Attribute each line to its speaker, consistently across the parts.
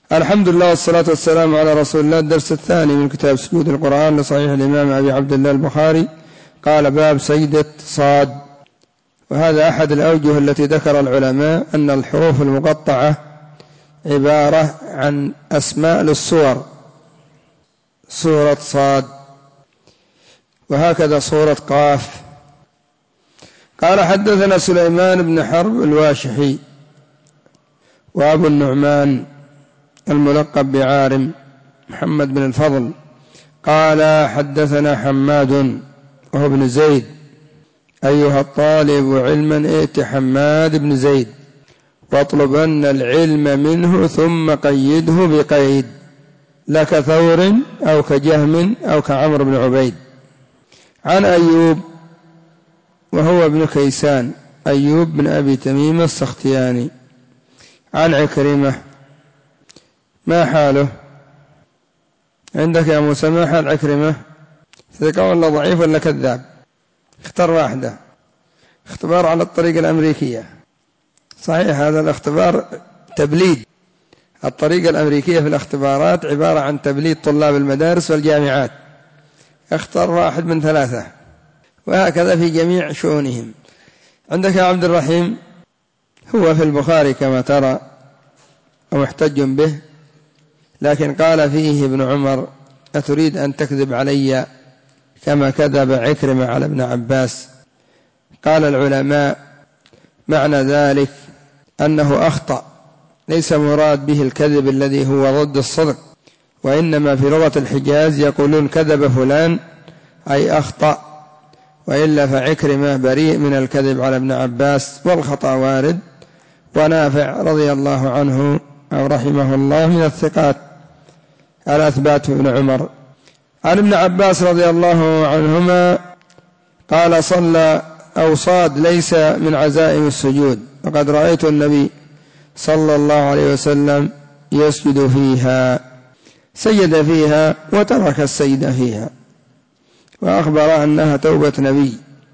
Speaker 1: الحمد لله والصلاة والسلام على رسول الله. الدرس الثاني من كتاب سجود القرآن لصحيح الإمام أبي عبد الله البخاري. قال: باب سجدة صاد. وهذا أحد الأوجه التي ذكر العلماء أن الحروف المقطعة عبارة عن أسماء للصور، سورة صاد، وهكذا سورة قاف. قال: حدثنا سليمان بن حرب الواشحي وأبو النعمان الملقب بعارم محمد بن الفضل قال: حدثنا حماد وهو ابن زيد. أيها الطالب علما ائت حماد بن زيد واطلبن العلم منه ثم قيده بقيد، لك ثور أو كجهم أو كعمر بن عبيد. عن أيوب وهو ابن كيسان، أيوب بن أبي تميم السختياني. عن عكرمة. ما حاله عندك يا موسى؟ ما حال عكرمة؟ ثقة ولا ضعيف ولا كذاب؟ اختار واحدة. اختبار على الطريقة الأمريكية. صحيح، هذا الاختبار تبليد. الطريقة الأمريكية في الاختبارات عبارة عن تبليد طلاب المدارس والجامعات. اختار واحد من ثلاثة، وهكذا في جميع شؤونهم. عندك يا عبد الرحيم؟ هو في البخاري كما ترى ومحتج به، لكن قال فيه ابن عمر: أتريد أن تكذب علي كما كذب عكرمة على ابن عباس؟ قال العلماء: معنى ذلك أنه أخطأ، ليس مراد به الكذب الذي هو ضد الصدق، وإنما في لغة الحجاز يقولون كذب فلان أي أخطأ، وإلا فعكرمة بريء من الكذب على ابن عباس، والخطأ وارد. ونافع رضي الله عنه أو رحمه الله من الثقات الأثبات ابن عمر. عن ابن عباس رضي الله عنهما قال: صلى أو صاد ليس من عزائم السجود، وقد رأيت النبي صلى الله عليه وسلم يسجد فيها، سجد فيها وترك السجد فيها، وأخبر أنها توبة نبي.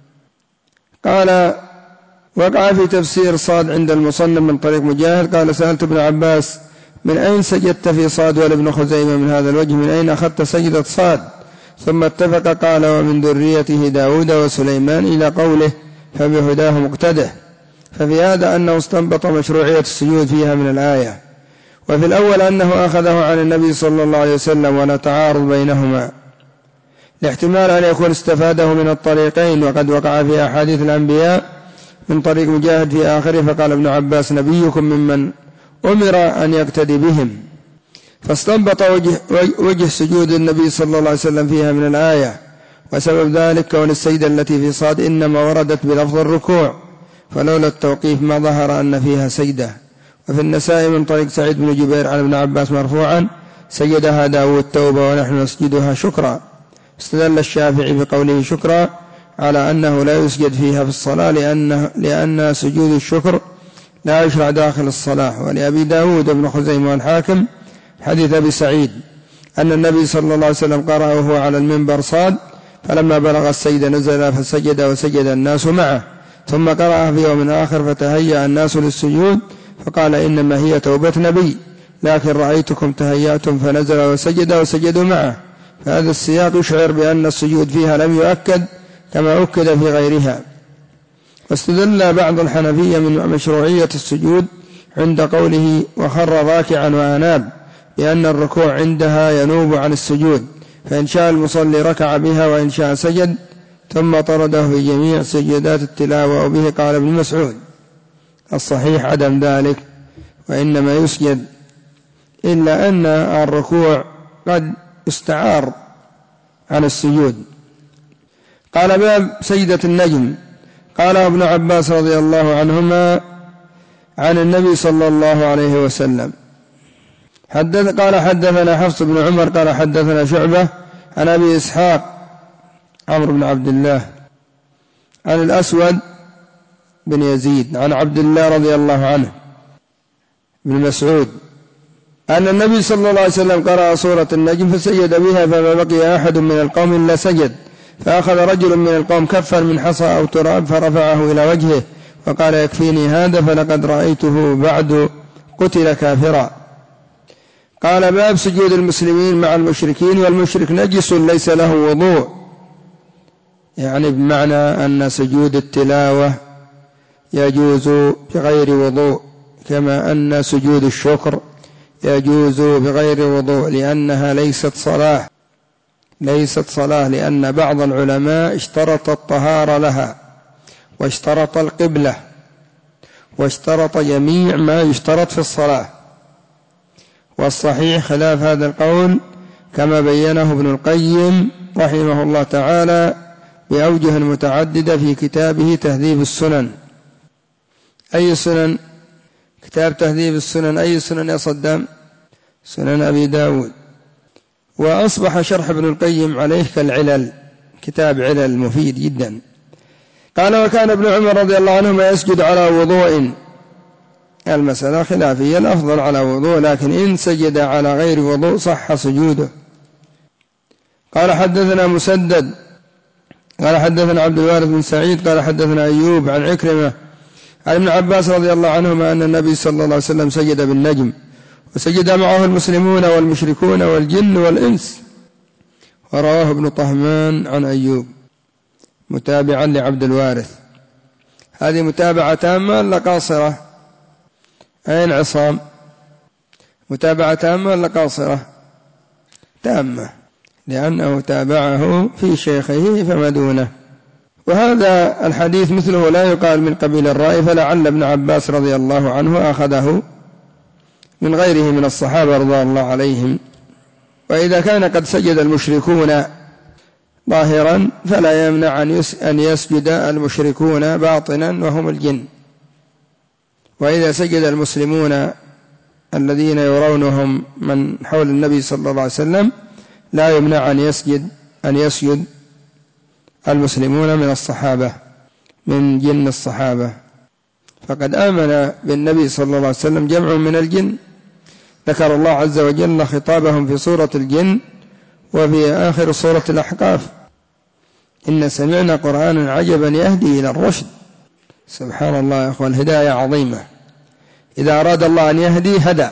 Speaker 1: قال: وقع في تفسير صاد عند المصنف من طريق مجاهد قال: سألت ابن عباس: من أين سجدت في صاد؟ ولابن خزيمة من هذا الوجه: من أين أخذت سجدة صاد؟ ثم اتفق قال: ومن ذريته داود وسليمان، إلى قوله: فبهداه مقتده. ففي هذا أنه استنبط مشروعية السجود فيها من الآية. وفي الأول أنه أخذه عن النبي صلى الله عليه وسلم، ولا تعارض بينهما، لاحتمال أن يكون استفاده من الطريقين، وقد وقع في أحاديث الأنبياء من طريق مجاهد في آخره. فقال ابن عباس: نبيكم ممن أمر أن يقتدي بهم. فاستنبط وجه سجود النبي صلى الله عليه وسلم فيها من الآية، وسبب ذلك كون السجدة التي في صاد إنما وردت بلفظ الركوع، فلولا التوقيف ما ظهر أن فيها سجدة. وفي النسائي من طريق سعيد بن جبير عن ابن عباس مرفوعا: سجدها داود توبة ونحن نسجدها شكرا. استدل الشافعي بقوله شكرا على أنه لا يسجد فيها في الصلاة، لأن سجود الشكر لا يشرع داخل الصلاة. ولأبي داود بن خزيمة والحاكم حديث أبي سعيد أن النبي صلى الله عليه وسلم قرأ وهو على المنبر صاد، فلما بلغ السجد نزل فسجد وسجد الناس معه، ثم قرأ في يوم آخر فتهيأ الناس للسجود، فقال: إنما هي توبة نبي، لكن رأيتكم تهيأتم فنزل وسجد وسجدوا معه. فهذا السياق يشعر بأن السجود فيها لم يؤكد كما أكد في غيرها. واستدل بعض الحنفية من مشروعية السجود عند قوله: وخر راكعا وأناب، بأن الركوع عندها ينوب عن السجود، فإن شاء المصلي ركع بها وإن شاء سجد، ثم طرده في جميع سجدات التلاوة. وبه قال ابن مسعود: الصحيح عدم ذلك، وإنما يسجد، إلا أن الركوع قد استعار عن السجود. قال: باب سجدة النجم. قال ابن عباس رضي الله عنهما عن النبي صلى الله عليه وسلم: قال: حدثنا حفص بن عمر قال: حدثنا شعبة عن أبي إسحاق عمرو بن عبد الله عن الأسود بن يزيد عن عبد الله رضي الله عنه بن مسعود أن النبي صلى الله عليه وسلم قرأ سورة النجم فسجد بها، فما بقي أحد من القوم إلا سجد، فأخذ رجل من القوم كفا من حصى أو تراب فرفعه إلى وجهه وقال: يكفيني هذا، فلقد رأيته بعد قتل كافرا. قال باب سجود المسلمين مع المشركين، والمشرك نجس ليس له وضوء، يعني بمعنى أن سجود التلاوة يجوز بغير وضوء، كما أن سجود الشكر يجوز بغير وضوء، لأنها ليست صلاة، لأن بعض العلماء اشترط الطهارة لها، واشترط القبلة، واشترط جميع ما يشترط في الصلاة، والصحيح خلاف هذا القول كما بينه ابن القيم رحمه الله تعالى بأوجه متعددة في كتابه تهذيب السنن. أي سنن؟ كتاب تهذيب السنن. أي سنن يا صدام؟ سنن أبي داود. وأصبح شرح ابن القيم عليه كالعلل، كتاب علل مفيد جدا. قال وكان ابن عمر رضي الله عنهما يسجد على وضوء، المسألة خلافية، الأفضل على وضوء، لكن إن سجد على غير وضوء صح سجوده. قال حدثنا مسدد قال حدثنا عبد الوارث بن سعيد قال حدثنا أيوب عن عكرمة عن ابن عباس رضي الله عنهما أن النبي صلى الله عليه وسلم سجد بالنجم، وسجد معه المسلمون والمشركون والجن والإنس. ورواه ابن طهمان عن أيوب متابعا لعبد الوارث. هذه متابعة تامة ولا قاصرة؟ أين عصام؟ متابعة تامة ولا قاصرة؟ تامة، لأنه تابعه في شيخه فما دونه. وهذا الحديث مثله لا يقال من قبيل الرأي، فلعل ابن عباس رضي الله عنه أخذه من غيره من الصحابة رضي الله عليهم. وإذا كان قد سجد المشركون ظاهرا فلا يمنع أن يسجد المشركون باطنا وهم الجن، وإذا سجد المسلمون الذين يرونهم من حول النبي صلى الله عليه وسلم لا يمنع أن يسجد المسلمون من الصحابة من جن الصحابة. فقد آمن بالنبي صلى الله عليه وسلم جمع من الجن، ذكر الله عز وجل خطابهم في سورة الجن وفي آخر سورة الأحقاف: إن سمعنا قرآنا عجبا يهدي إلى الرشد. سبحان الله يا أخوة، الهداية عظيمة، إذا أراد الله أن يهدي هدى.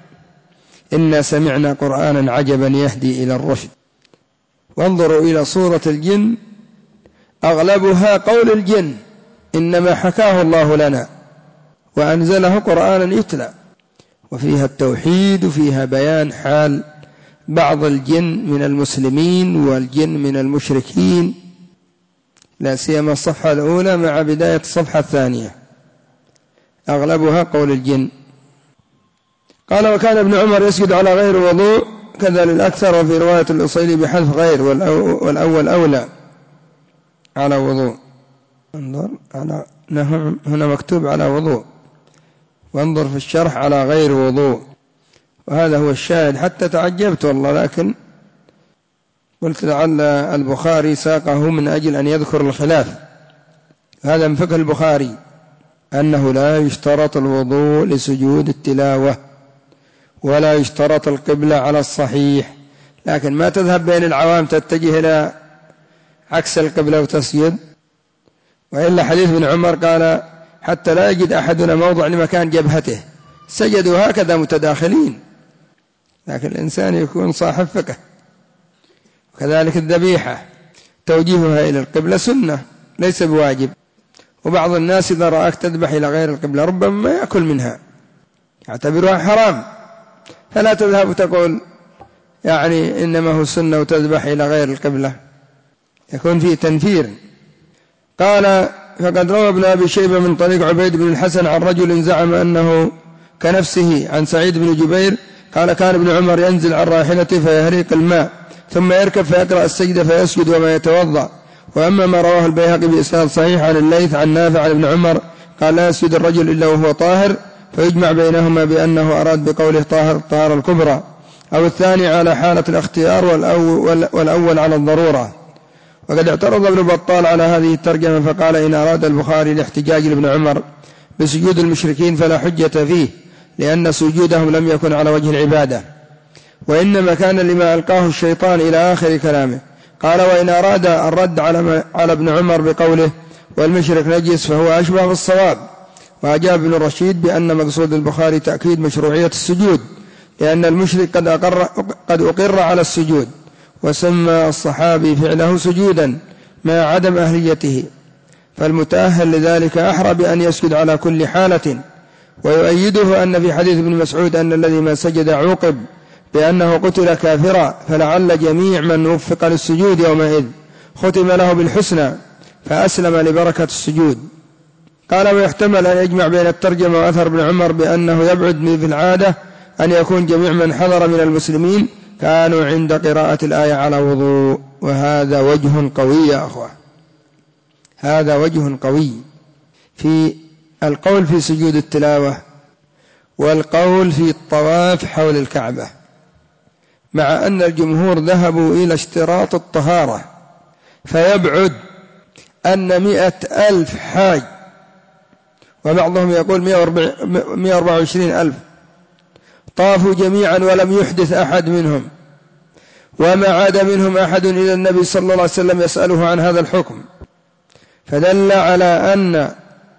Speaker 1: إن سمعنا قرآنا عجبا يهدي إلى الرشد. وانظروا إلى سورة الجن، أغلبها قول الجن، إنما حكاه الله لنا وأنزله قرآنا يتلى، وفيها التوحيد، وفيها بيان حال بعض الجن من المسلمين والجن من المشركين، لا سيما الصفحة الأولى مع بداية الصفحة الثانية، أغلبها قول الجن. قال وكان ابن عمر يسجد على غير وضوء كذا للأكثر، وفي رواية الأصيلي بحذف غير، والأول أولى على وضوء. انظر هنا مكتوب على وضوء، وانظر في الشرح على غير وضوء، وهذا هو الشاهد. حتى تعجبت والله، لكن قلت لعل البخاري ساقه من أجل أن يذكر الخلاف. هذا من فقه البخاري أنه لا يشترط الوضوء لسجود التلاوة، ولا يشترط القبلة على الصحيح، لكن ما تذهب بين العوام تتجه إلى عكس القبلة وتسجد. وإلا حديث ابن عمر قال حتى لا يجد أحدنا موضع لمكان جبهته، سجدوا هكذا متداخلين، لكن الإنسان يكون صاحب فقه. وكذلك الذبيحة توجيهها إلى القبلة سنة ليس بواجب، وبعض الناس إذا رأك تذبح إلى غير القبلة ربما ما يأكل منها، يعتبرها حرام، فلا تذهب وتقول يعني إنما هو سنة وتذبح إلى غير القبلة، يكون فيه تنفير. قال فقد روى ابن أبي شيبة من طريق عبيد بن الحسن عن رجل زعم أنه كنفسه عن سعيد بن جبير قال كان ابن عمر ينزل عن راحلته فيهريق الماء ثم يركب فيقرأ السجدة فيسجد وما يتوضأ. وأما ما رواه البيهقي بإسناد صحيح عن الليث عن نافع عن ابن عمر قال لا يسجد الرجل إلا وهو طاهر، فيجمع بينهما بأنه أراد بقوله طاهر الطهارة الكبرى، أو الثاني على حالة الاختيار، والأول على الضرورة. وقد اعترض ابن بطال على هذه الترجمة فقال إن أراد البخاري الاحتجاج لابن عمر بسجود المشركين فلا حجة فيه، لأن سجودهم لم يكن على وجه العبادة، وإنما كان لما ألقاه الشيطان إلى آخر كلامه. قال وإن أراد الرد على ابن عمر بقوله والمشرك نجس فهو أشبه بالصواب. وأجاب ابن رشيد بأن مقصود البخاري تأكيد مشروعية السجود، لأن المشرك قد أقر على السجود، وسمى الصحابي فعله سجودا مع عدم أهليته، فالمتأهل لذلك أحرى بأن يسجد على كل حالة. ويؤيده أن في حديث ابن مسعود أن الذي ما سجد عوقب بأنه قتل كافرا، فلعل جميع من وفق للسجود يومئذ ختم له بالحسنى فأسلم لبركة السجود. قال ويحتمل أن يجمع بين الترجمة وأثر ابن عمر بأنه يبعد في العادة أن يكون جميع من حضر من المسلمين كانوا عند قراءة الآية على وضوء، وهذا وجه قوي يا أخوة، هذا وجه قوي في القول في سجود التلاوة والقول في الطواف حول الكعبة، مع أن الجمهور ذهبوا إلى اشتراط الطهارة، فيبعد أن 100,000 حاج، وبعضهم يقول 124,000 طافوا جميعا ولم يحدث أحد منهم، وما عاد منهم أحد إلى النبي صلى الله عليه وسلم يسأله عن هذا الحكم، فدل على أن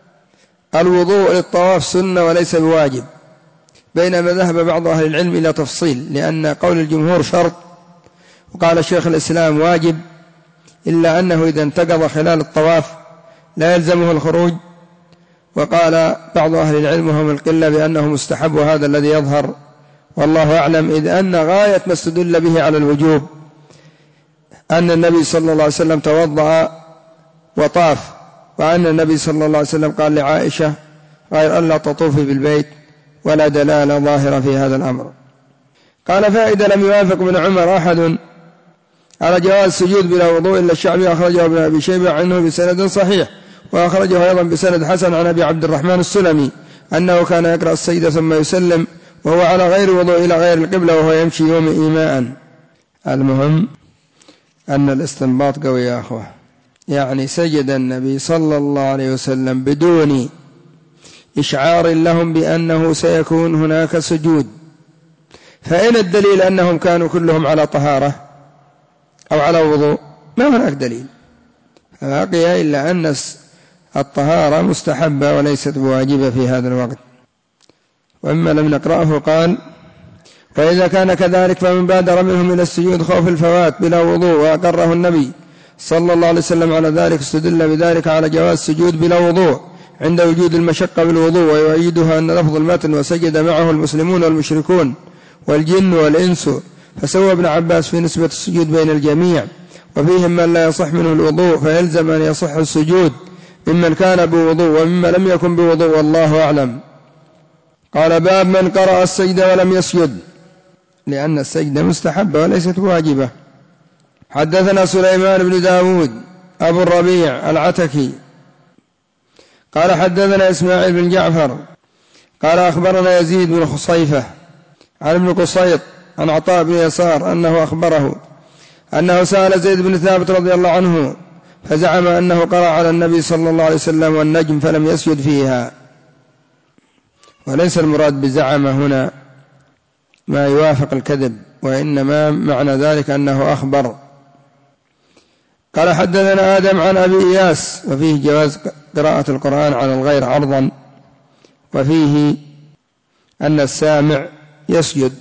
Speaker 1: الوضوء للطواف سنة وليس بواجب، بينما ذهب بعض أهل العلم إلى تفصيل، لأن قول الجمهور شرط، وقال شيخ الإسلام واجب، إلا أنه إذا انتقض خلال الطواف لا يلزمه الخروج، وقال بعض أهل العلم وهم القلة بأنه مستحب، وهذا الذي يظهر والله أعلم، إذ أن غاية ما استدل به على الوجوب أن النبي صلى الله عليه وسلم توضأ وطاف، وأن النبي صلى الله عليه وسلم قال لعائشة غير ألا تطوفي بالبيت، ولا دلالة ظاهرة في هذا الأمر. قال فائدة لم يوافق ابن عمر أحد على جواز السجود بلا وضوء إلا الشعبي، أخرجه ابن أبي شيبة عنه بسند صحيح، وأخرجه أيضا بسند حسن عن أبي عبد الرحمن السلمي أنه كان يقرأ السجدة ثم يسلم وهو على غير وضوء إلى غير القبلة وهو يمشي يوم إيماء. المهم أن الاستنباط قوي يا أخوة، يعني سجد النبي صلى الله عليه وسلم بدون إشعار لهم بأنه سيكون هناك سجود، فأين الدليل أنهم كانوا كلهم على طهارة أو على وضوء؟ ما هناك دليل، فبقي إلا أن الطهارة مستحبة وليست بواجبة في هذا الوقت. وإما لم نقرأه قال فإذا كان كذلك فمن بادر منهم إلى السجود خوف الفوات بلا وضوء وأقره النبي صلى الله عليه وسلم على ذلك استدل بذلك على جواز السجود بلا وضوء عند وجود المشقة بالوضوء، ويؤيدها أن لفظ المتن وسجد معه المسلمون والمشركون والجن والإنس، فسوى ابن عباس في نسبة السجود بين الجميع، وفيهم من لا يصح منه الوضوء فيلزم أن يصح السجود ممن كان بوضوء ومما لم يكن بوضوء، والله أعلم. قال باب من قرأ السجدة ولم يسجد، لأن السجدة مستحبة وليست واجبة. حدثنا سليمان بن داود أبو الربيع العتكي قال حدثنا إسماعيل بن جعفر قال أخبرنا يزيد بن خصيفة عن ابن قصيط عن عطاء بن يسار أنه أخبره أنه سأل زيد بن ثابت رضي الله عنه فزعم أنه قرأ على النبي صلى الله عليه وسلم والنجم فلم يسجد فيها، وليس المراد بزعم هنا ما يوافق الكذب، وإنما معنى ذلك أنه أخبر. قال حدثنا آدم عن أبي إياس، وفيه جواز قراءة القرآن على الغير عرضا، وفيه أن السامع يسجد،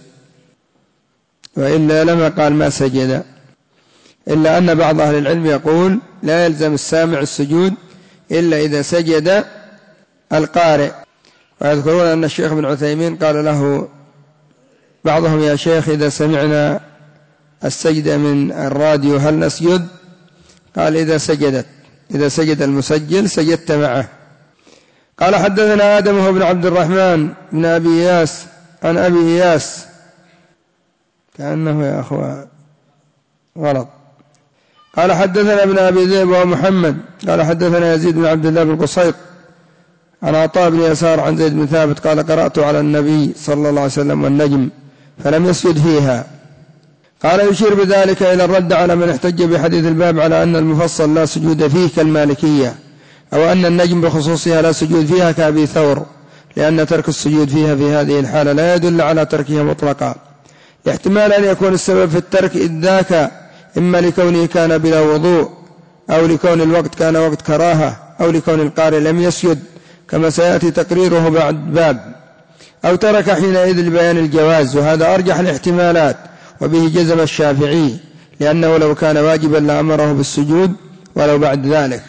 Speaker 1: وإلا لما قال ما سجد، إلا أن بعض أهل العلم يقول لا يلزم السامع السجود إلا إذا سجد القارئ. ويذكرون أن الشيخ بن عثيمين قال له بعضهم يا شيخ إذا سمعنا السجد من الراديو هل نسجد؟ قال إذا سجد المسجل سجدت معه. قال حدثنا آدم هو بن عبد الرحمن بن أبي إياس عن أبي إياس، كأنه يا أخوة غلط. قال حدثنا ابن أبي ذئب ومحمد قال حدثنا يزيد بن عبد الله بن قصيط عن عطاء بن يسار عن زيد بن ثابت قال قرأت على النبي صلى الله عليه وسلم والنجم فلم يسجد فيها. قال يشير بذلك إلى الرد على من احتج بحديث الباب على أن المفصل لا سجود فيه كالمالكية، أو أن النجم بخصوصها لا سجود فيها كأبي ثور، لأن ترك السجود فيها في هذه الحالة لا يدل على تركها مطلقا، احتمال أن يكون السبب في الترك إذ ذاك إما لكونه كان بلا وضوء، أو لكون الوقت كان وقت كراهة، أو لكون القارئ لم يسجد كما سيأتي تقريره بعد باب، أو ترك حينئذ لبيان الجواز، وهذا أرجح الاحتمالات، وبه جزم الشافعي، لأنه لو كان واجبا لأمره بالسجود ولو بعد ذلك.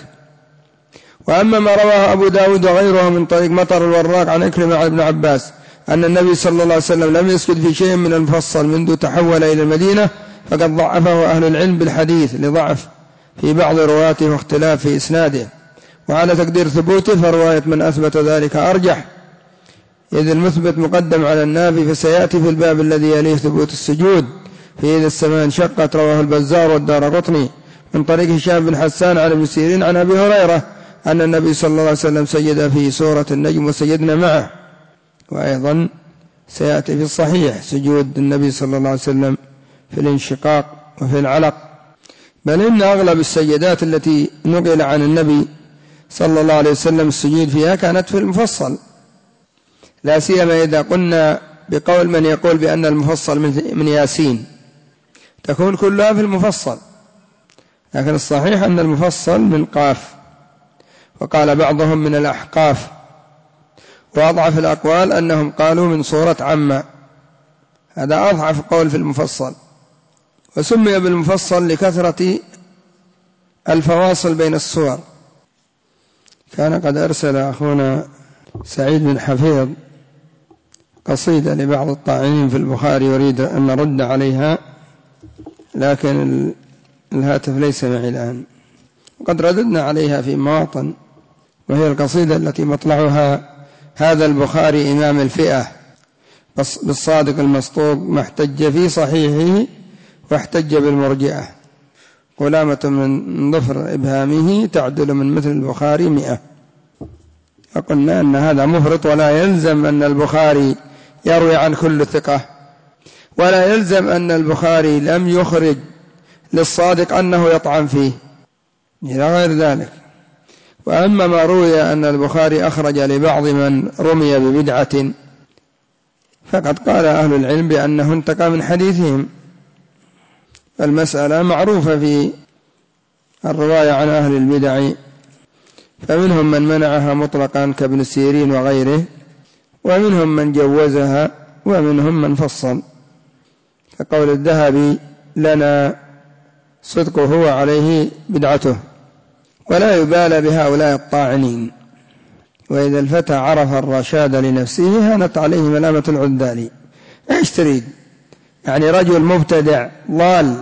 Speaker 1: وأما ما رواه أبو داود وغيره من طريق مطر الوراق عن إكرمة عن ابن عباس أن النبي صلى الله عليه وسلم لم يسجد في شيء من المفصل منذ تحول إلى المدينة، فقد ضعفه أهل العلم بالحديث لضعف في بعض رواته واختلاف في إسناده. وعلى تقدير ثبوته فرواية من أثبت ذلك أرجح، إذ المثبت مقدم على النافي، فسيأتي في الباب الذي يليه ثبوت السجود في إذا السماء انشقت. رواه البزار والدارقطني من طريق هشام بن حسان عن ابن سيرين عن أبي هريرة أن النبي صلى الله عليه وسلم سجد في سورة النجم وسجدنا معه. وأيضا سيأتي في الصحيح سجود النبي صلى الله عليه وسلم في الانشقاق وفي العلق. بل إن أغلب السجدات التي نقل عن النبي صلى الله عليه وسلم السجود فيها كانت في المفصل، لا سيما إذا قلنا بقول من يقول بأن المفصل من ياسين تكون كلها في المفصل، لكن الصحيح أن المفصل من قاف، وقال بعضهم من الأحقاف، وأضعف الأقوال أنهم قالوا من سورة عما، هذا أضعف قول في المفصل. وسمي بالمفصل لكثرة الفواصل بين السور. كان قد أرسل أخونا سعيد بن حفيظ قصيدة لبعض الطاعنين في البخاري يريد أن نرد عليها، لكن الهاتف ليس معي الآن، وقد رددنا عليها في مواطن، وهي القصيدة التي مطلعها هذا البخاري إمام الفئة بالصادق المصدوق ما احتج في صحيحه واحتج بالمرجئة، قلامة من ظفر إبهامه تعدل من مثل البخاري 100. فقلنا أن هذا مفرط، ولا يلزم أن البخاري يروي عن كل ثقة، ولا يلزم أن البخاري لم يخرج للصادق أنه يطعن فيه إلى غير ذلك. وأما ما روي أن البخاري أخرج لبعض من رمي ببدعة فقد قال أهل العلم بأنه انتقى من حديثهم. المسألة معروفة في الرواية عن أهل البدع، فمنهم من منعها مطلقا كابن سيرين وغيره، ومنهم من جوزها، ومنهم من فصل، كقول الذهبي لنا صدقه وعليه بدعته، ولا يبالى بهؤلاء الطاعنين. وإذا الفتى عرف الرشاد لنفسه هانت عليه ملامة العذال. ايش تريد؟ يعني رجل مبتدع ضال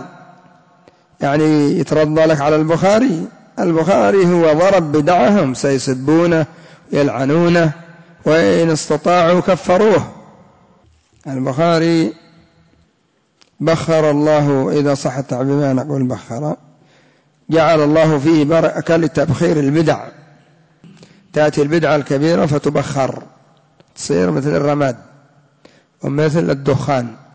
Speaker 1: يعني يترضى لك على البخاري؟ البخاري هو ضرب بدعهم، سيسبونه يلعنونه، وإن استطاعوا كفروه. البخاري بخر الله، إذا صح التعبير ما نقول بخر، جعل الله فيه بركة لتبخير البدع. تأتي البدعة الكبيرة فتبخر، تصير مثل الرماد ومثل الدخان.